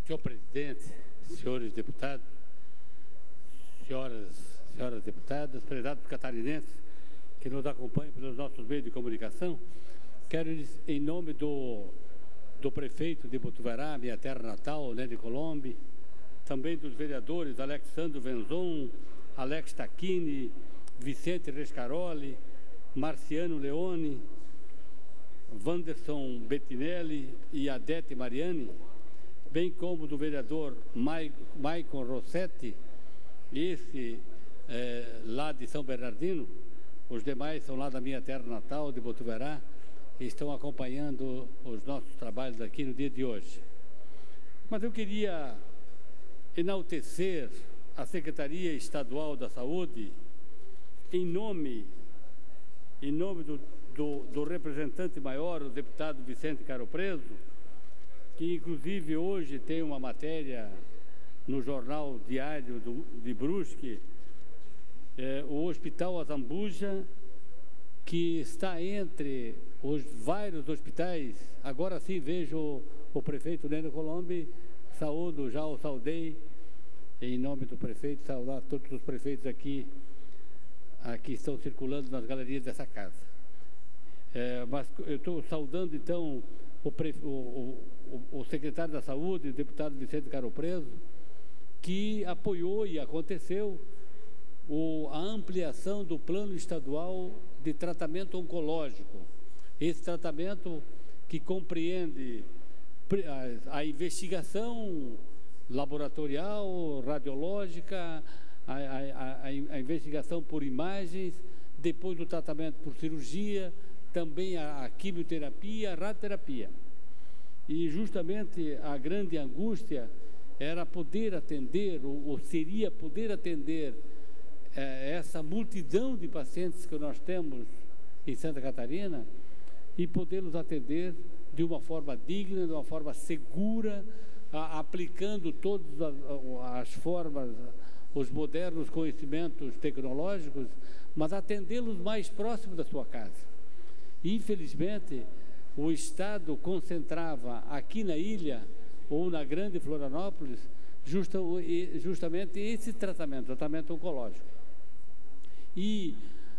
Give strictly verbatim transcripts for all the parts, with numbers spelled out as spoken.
Senhor presidente, senhores deputados, senhoras, senhoras deputadas, prezados catarinenses que nos acompanham pelos nossos meios de comunicação, quero, em nome do, do prefeito de Botuverá, minha terra natal, Nélio Colombi, também dos vereadores Alexandre Venzon, Alex Tacchini, Vicente Rescaroli, Marciano Leone, Wanderson Bettinelli e Adete Mariani, bem como do vereador Maicon Rossetti, esse é, lá de São Bernardino, os demais são lá da minha terra natal, de Botuverá, e estão acompanhando os nossos trabalhos aqui no dia de hoje. Mas eu queria enaltecer a Secretaria Estadual da Saúde em nome, em nome do, do, do representante maior, o deputado Vicente Caro Preso, que inclusive hoje tem uma matéria no jornal diário do, de Brusque, é, o Hospital Azambuja, que está entre os vários hospitais. Agora sim vejo o, o prefeito Nélio Colombi, saúdo, já o saudei, em nome do prefeito, saudar todos os prefeitos aqui, aqui estão circulando nas galerias dessa casa. É, mas eu estou saudando então o, prefe... o, o, o secretário da Saúde, o deputado Vicente Caro Preso, que apoiou e aconteceu o, a ampliação do plano estadual de tratamento oncológico. Esse tratamento que compreende a, a investigação laboratorial, radiológica, a, a, a, a investigação por imagens, depois do tratamento por cirurgia, também a, a quimioterapia, a radioterapia. E justamente a grande angústia era poder atender, ou, ou seria poder atender é, essa multidão de pacientes que nós temos em Santa Catarina e podê-los atender de uma forma digna, de uma forma segura, a, aplicando todas as, as formas, os modernos conhecimentos tecnológicos, mas atendê-los mais próximo da sua casa. Infelizmente, o Estado concentrava aqui na ilha ou na grande Florianópolis justa, justamente esse tratamento, tratamento oncológico. E,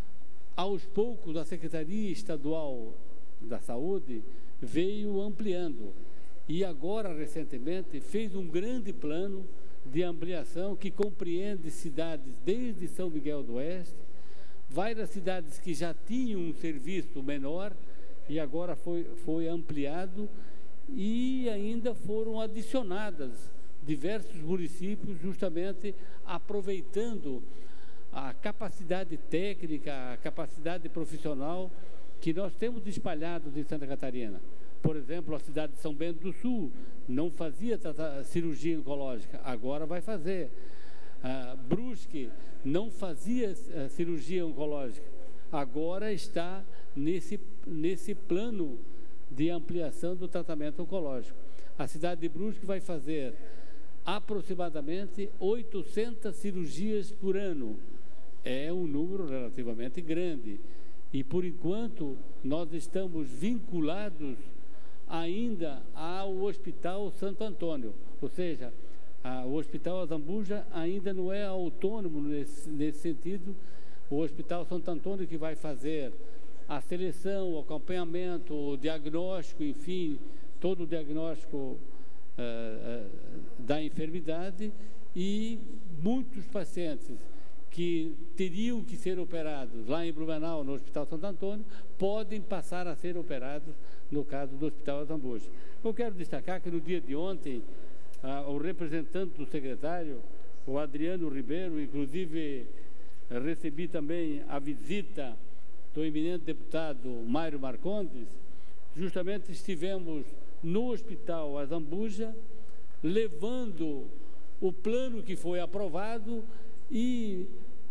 aos poucos, a Secretaria Estadual da Saúde veio ampliando. E agora, recentemente, fez um grande plano de ampliação que compreende cidades desde São Miguel do Oeste, várias cidades que já tinham um serviço menor e agora foi, foi ampliado, e ainda foram adicionadas diversos municípios, justamente aproveitando a capacidade técnica, a capacidade profissional que nós temos espalhados em Santa Catarina. Por exemplo, a cidade de São Bento do Sul não fazia cirurgia oncológica, agora vai fazer. Ah, Brusque não fazia ah, cirurgia oncológica, agora está nesse, nesse plano de ampliação do tratamento oncológico. A cidade de Brusque vai fazer aproximadamente oitocentas cirurgias por ano. É um número relativamente grande. E, por enquanto, nós estamos vinculados ainda ao Hospital Santo Antônio, ou seja, a, o Hospital Azambuja ainda não é autônomo nesse, nesse sentido. O Hospital Santo Antônio que vai fazer a seleção, o acompanhamento, o diagnóstico, enfim, todo o diagnóstico uh, uh, da enfermidade, e muitos pacientes que teriam que ser operados lá em Blumenau, no Hospital Santo Antônio, podem passar a ser operados no caso do Hospital Azambuja. Eu quero destacar que no dia de ontem, ah, o representante do secretário, o Adriano Ribeiro, inclusive recebi também a visita do eminente deputado Mário Marcondes, justamente estivemos no Hospital Azambuja, levando o plano que foi aprovado e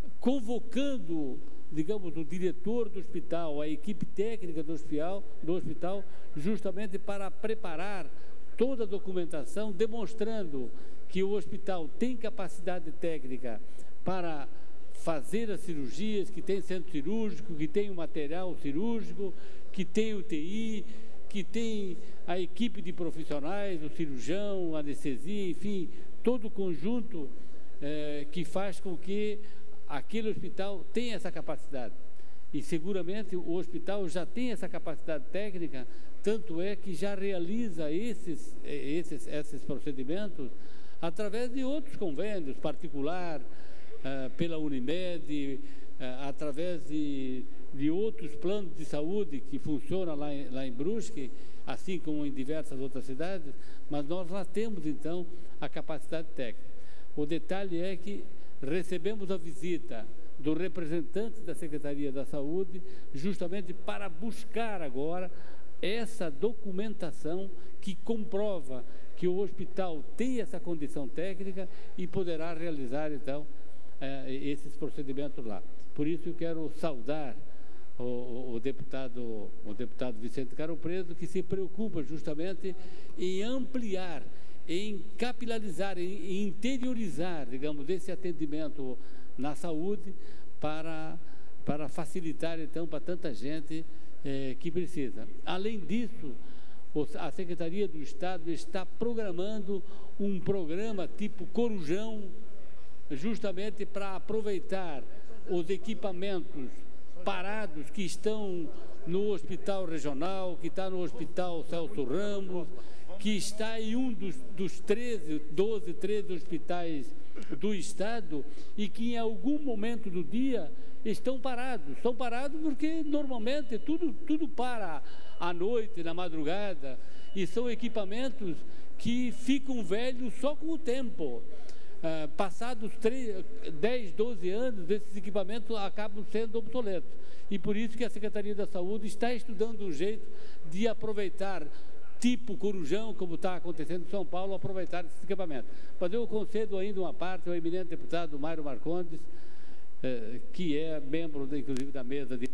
convocando, digamos, o diretor do hospital, a equipe técnica do hospital, do hospital, justamente para preparar toda a documentação, demonstrando que o hospital tem capacidade técnica para fazer as cirurgias, que tem centro cirúrgico, que tem o material cirúrgico, que tem U T I, que tem a equipe de profissionais, o cirurgião, a anestesia, enfim, todo o conjunto é, que faz com que aquele hospital tenha essa capacidade. E seguramente o hospital já tem essa capacidade técnica, tanto é que já realiza esses, esses, esses procedimentos através de outros convênios, particular, uh, pela Unimed, uh, através de, de outros planos de saúde que funcionam lá em, lá em Brusque, assim como em diversas outras cidades, mas nós lá temos, então, a capacidade técnica. O detalhe é que recebemos a visita do representante da Secretaria da Saúde, justamente para buscar agora essa documentação que comprova que o hospital tem essa condição técnica e poderá realizar, então, eh, esses procedimentos lá. Por isso eu quero saudar o, o, o, deputado, o deputado Vicente Caro Preso, que se preocupa justamente em ampliar, em capilarizar, em interiorizar, digamos, esse atendimento na saúde para, para facilitar, então, para tanta gente eh, que precisa. Além disso, a Secretaria do Estado está programando um programa tipo Corujão, justamente para aproveitar os equipamentos parados que estão no Hospital Regional, que está no Hospital Celso Ramos, que está em um dos, dos treze, doze, treze hospitais do Estado e que em algum momento do dia estão parados. Estão parados porque normalmente tudo, tudo para à noite, na madrugada, e são equipamentos que ficam velhos só com o tempo. Ah, passados dez, doze anos, esses equipamentos acabam sendo obsoletos. E por isso que a Secretaria da Saúde está estudando um jeito de aproveitar, tipo Corujão, como está acontecendo em São Paulo, aproveitar esses equipamentos. Mas eu concedo ainda uma parte ao eminente deputado Mário Marcondes, eh, que é membro, inclusive, da mesa de...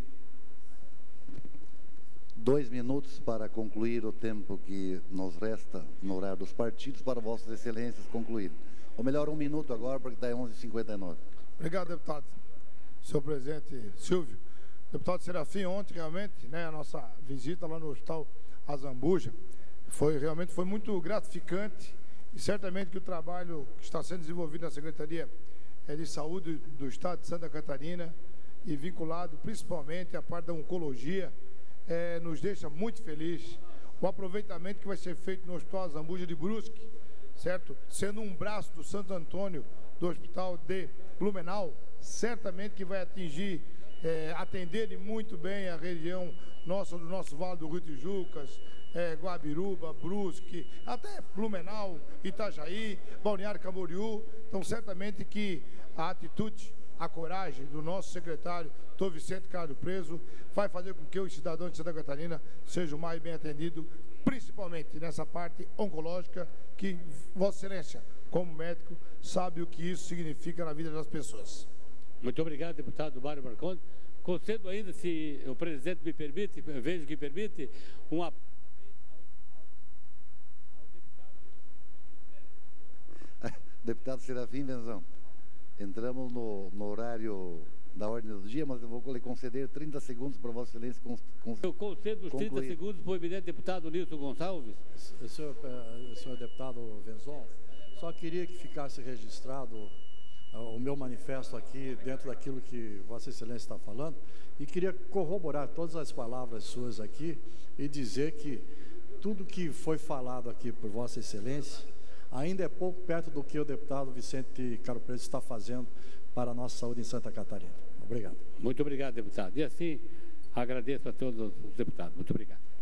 Dois minutos para concluir o tempo que nos resta no horário dos partidos para Vossas Excelências concluírem. Ou melhor, um minuto agora, porque está onze e cinquenta e nove. Obrigado, deputado. Senhor presidente Silvio. Deputado Serafim, ontem realmente, né, a nossa visita lá no Hospital Azambuja foi realmente foi muito gratificante e certamente que o trabalho que está sendo desenvolvido na Secretaria de Saúde do Estado de Santa Catarina e vinculado principalmente à parte da oncologia, é, nos deixa muito feliz. O aproveitamento que vai ser feito no Hospital Azambuja de Brusque, certo? Sendo um braço do Santo Antônio do Hospital de Blumenau, certamente que vai atingir, é, atender muito bem a região nossa, do nosso Vale do Rio Tijucas, é, Guabiruba, Brusque, até Blumenau, Itajaí, Balneário Camboriú. Então, certamente que a atitude, a coragem do nosso secretário, doutor Vicente Caro Preso, vai fazer com que os cidadãos de Santa Catarina sejam mais bem atendidos, principalmente nessa parte oncológica, que Vossa Excelência, como médico, sabe o que isso significa na vida das pessoas. Muito obrigado, deputado Mário Marcondes. Concedo ainda, se o presidente me permite, vejo que permite, um aplauso também ao, ao deputado... Deputado Serafim Venzão, entramos no, no horário da ordem do dia, mas eu vou lhe conceder trinta segundos para Vossa Excelência. Cons, cons, eu concedo os concluir. trinta segundos para o eminente deputado Nilson Gonçalves. Senhor, senhor deputado Venzon, só queria que ficasse registrado o meu manifesto aqui dentro daquilo que Vossa Excelência está falando e queria corroborar todas as palavras suas aqui e dizer que tudo que foi falado aqui por Vossa Excelência ainda é pouco perto do que o deputado Vicente Caro Preso está fazendo para a nossa saúde em Santa Catarina. Obrigado. Muito obrigado, deputado. E assim, agradeço a todos os deputados. Muito obrigado.